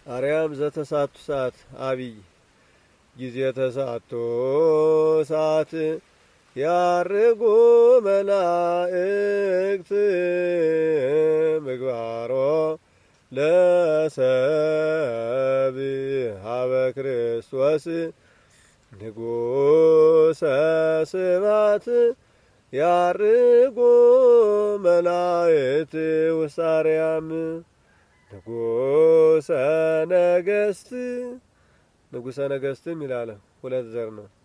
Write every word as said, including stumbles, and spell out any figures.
አርያም ዘተሳቱ ሰዓት አብይ ጊዜ ተሳቱ ሰዓት ያርጉ መላእክት ምግባሮ ለሰብ ሀበ ክርስቶስ ንጉሰ ስባት ያርጉ መላእክት ውሳርያም ንጉሰ ነገስት ንጉሰ ነገስትም ይላል ሁለት ዘር ነው።